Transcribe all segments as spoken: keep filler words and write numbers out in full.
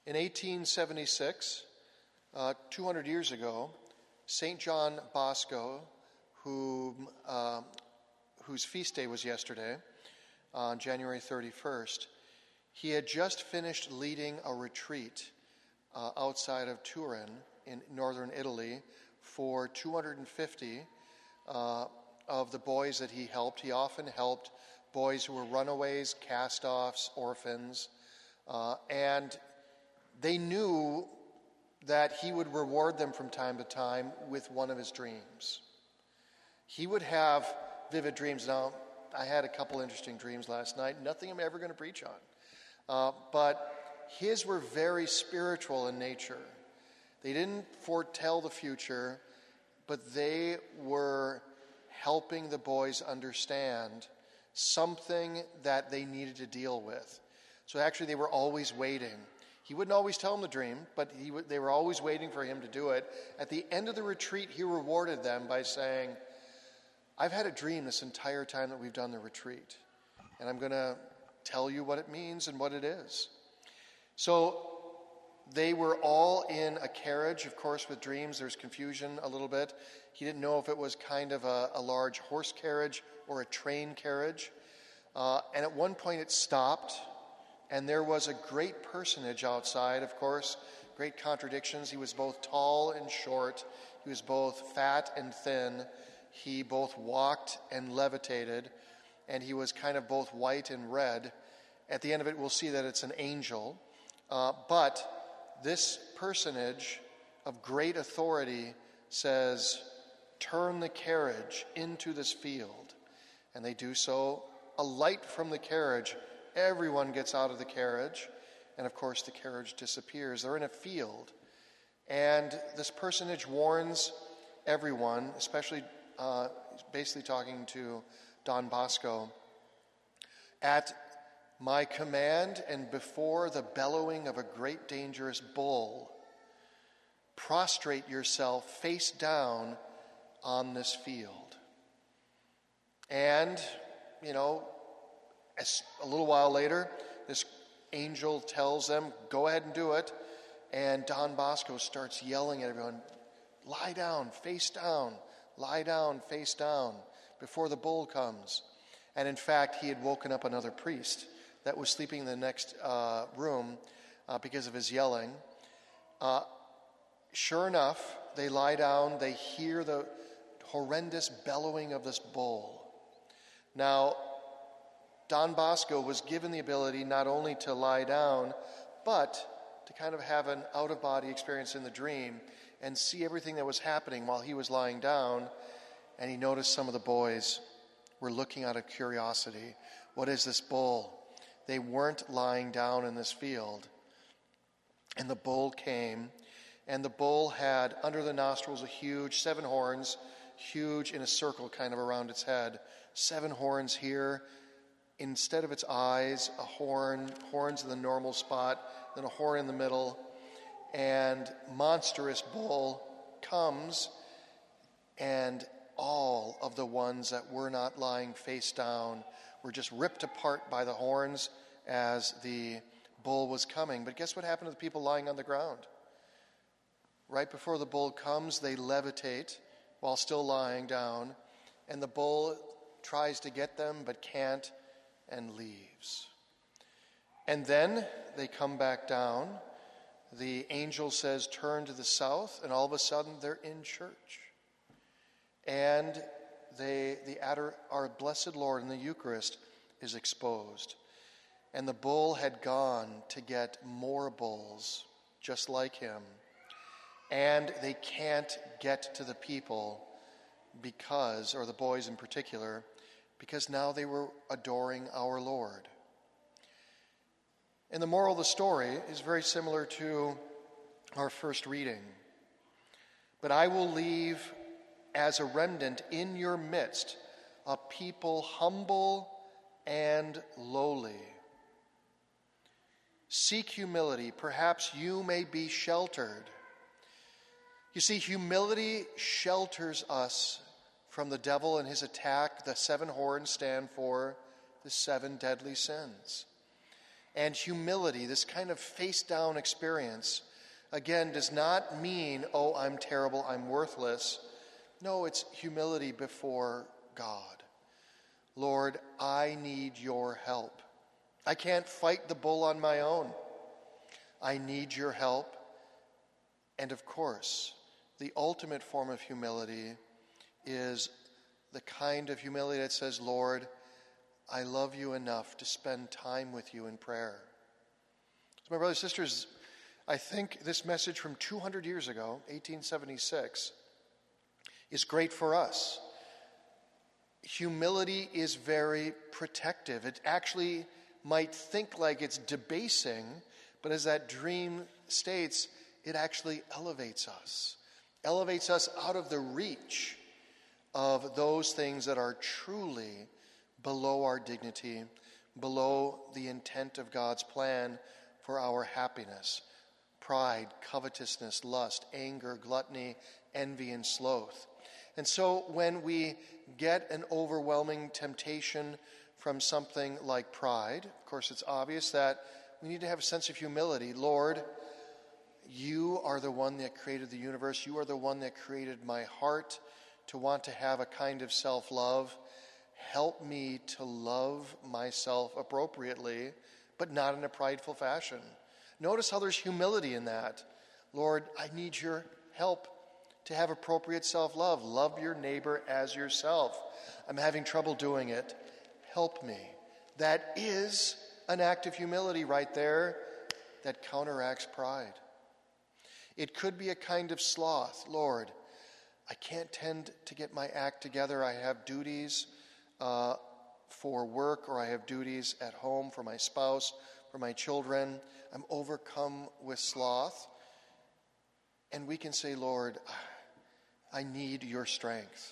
In eighteen seventy-six, uh, two hundred years ago, Saint John Bosco, who, uh, whose feast day was yesterday, on January thirty-first, he had just finished leading a retreat uh, outside of Turin in northern Italy for two hundred fifty uh, of the boys that he helped. He often helped boys who were runaways, cast-offs, orphans, uh, and they knew that he would reward them from time to time with one of his dreams. He would have vivid dreams. Now, I had a couple interesting dreams last night. Nothing I'm ever going to preach on. Uh, but his were very spiritual in nature. They didn't foretell the future, but they were helping the boys understand something that they needed to deal with. So actually, they were always waiting. He wouldn't always tell them the dream, but he w- they were always waiting for him to do it. At the end of the retreat, he rewarded them by saying, I've had a dream this entire time that we've done the retreat, and I'm going to tell you what it means and what it is. So they were all in a carriage. Of course, with dreams, there's confusion a little bit. He didn't know if it was kind of a, a large horse carriage or a train carriage. Uh, and at one point it stopped, and there was a great personage outside, of course, great contradictions. He was both tall and short. He was both fat and thin. He both walked and levitated, and he was kind of both white and red. At the end of it, we'll see that it's an angel. Uh, but this personage of great authority says, turn the carriage into this field. And they do so. A light from the carriage. Everyone gets out of the carriage. And of course, the carriage disappears. They're in a field. And this personage warns everyone, especially uh, basically talking to Don Bosco, at my command and before the bellowing of a great dangerous bull, prostrate yourself face down on this field. And, you know, as a little while later, this angel tells them, go ahead and do it. And Don Bosco starts yelling at everyone, lie down, face down, lie down, face down, before the bull comes. And in fact, he had woken up another priest that was sleeping in the next uh, room uh, because of his yelling. Uh, sure enough, they lie down, they hear the horrendous bellowing of this bull. Now, Don Bosco was given the ability not only to lie down, but to kind of have an out-of-body experience in the dream and see everything that was happening while he was lying down. And he noticed some of the boys were looking out of curiosity. What is this bull? They weren't lying down in this field. And the bull came, and the bull had under the nostrils a huge seven horns, huge in a circle kind of around its head. Seven horns here. Instead of its eyes, a horn, horns in the normal spot, then a horn in the middle. And monstrous bull comes, and all of the ones that were not lying face down were just ripped apart by the horns as the bull was coming. But guess what happened to the people lying on the ground? Right before the bull comes, they levitate while still lying down, and the bull tries to get them but can't and leaves. And then they come back down. The angel says, turn to the south, and all of a sudden they're in church. And they, the our blessed Lord in the Eucharist is exposed. And the bull had gone to get more bulls just like him. And they can't get to the people because, or the boys in particular, because now they were adoring our Lord. And the moral of the story is very similar to our first reading. But I will leave as a remnant in your midst a people humble and lowly. Seek humility, perhaps you may be sheltered. You see, humility shelters us from the devil and his attack. The seven horns stand for the seven deadly sins. And humility, this kind of face-down experience, again, does not mean, oh, I'm terrible, I'm worthless. No, it's humility before God. Lord, I need your help. I can't fight the bull on my own. I need your help. And of course, the ultimate form of humility is the kind of humility that says, Lord, I love you enough to spend time with you in prayer. So my brothers and sisters, I think this message from two hundred years ago, eighteen seventy-six, is great for us. Humility is very protective. It actually might think like it's debasing, but as that dream states, it actually elevates us. Elevates us out of the reach of those things that are truly below our dignity, below the intent of God's plan for our happiness. Pride, covetousness, lust, anger, gluttony, envy, and sloth. And so when we get an overwhelming temptation from something like pride, of course it's obvious that we need to have a sense of humility. Lord, you are the one that created the universe. You are the one that created my heart to want to have a kind of self-love. Help me to love myself appropriately, but not in a prideful fashion. Notice how there's humility in that. Lord, I need your help to have appropriate self-love. Love your neighbor as yourself. I'm having trouble doing it. Help me. That is an act of humility right there that counteracts pride. It could be a kind of sloth. Lord, I can't tend to get my act together. I have duties uh, for work, or I have duties at home for my spouse, for my children. I'm overcome with sloth. And we can say, Lord, I need your strength.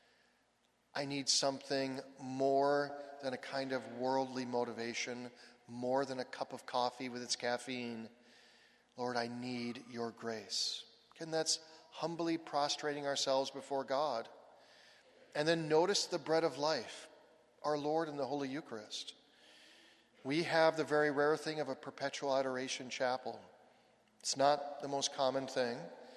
I need something more than a kind of worldly motivation, more than a cup of coffee with its caffeine. Lord, I need your grace. And that's humbly prostrating ourselves before God. And then notice the bread of life, our Lord in the Holy Eucharist. We have the very rare thing of a perpetual adoration chapel. It's not the most common thing.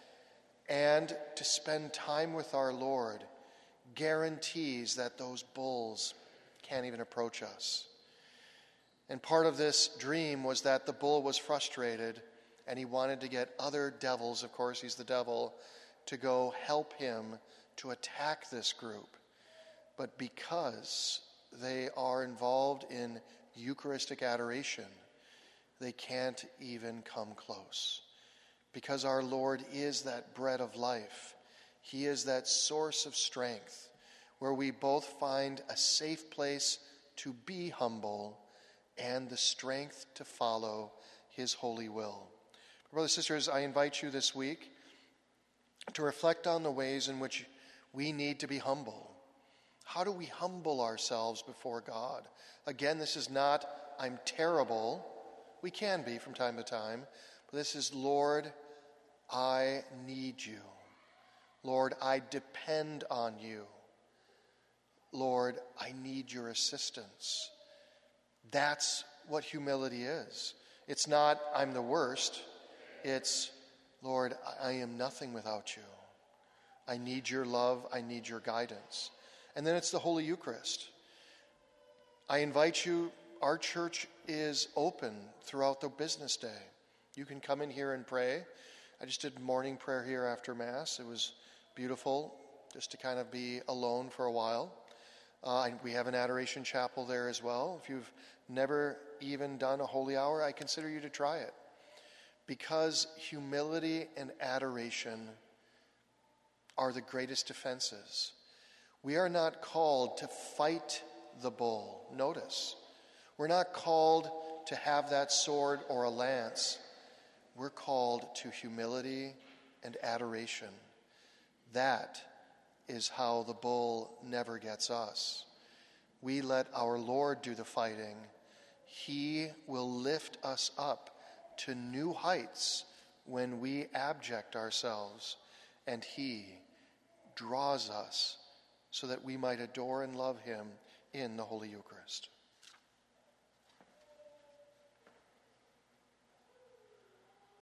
And to spend time with our Lord guarantees that those bulls can't even approach us. And part of this dream was that the bull was frustrated and he wanted to get other devils, of course he's the devil, to go help him to attack this group. But because they are involved in Eucharistic adoration, they can't even come close. Because our Lord is that bread of life. He is that source of strength where we both find a safe place to be humble and the strength to follow his holy will. Brothers and sisters, I invite you this week to reflect on the ways in which we need to be humble. How do we humble ourselves before God? Again, this is not, I'm terrible. We can be from time to time. But this is, Lord, I need you. Lord, I depend on you. Lord, I need your assistance. That's what humility is. It's not, I'm the worst. It's, Lord, I am nothing without you. I need your love. I need your guidance. And then it's the Holy Eucharist. I invite you, our church is open throughout the business day. You can come in here and pray. I just did morning prayer here after Mass. It was beautiful just to kind of be alone for a while. Uh, we have an adoration chapel there as well. If you've never even done a holy hour, I consider you to try it. Because humility and adoration are the greatest defenses. We are not called to fight the bull. Notice, we're not called to have that sword or a lance. We're called to humility and adoration. That is how the bull never gets us. We let our Lord do the fighting. He will lift us up to new heights when we abject ourselves, and he draws us so that we might adore and love him in the Holy Eucharist.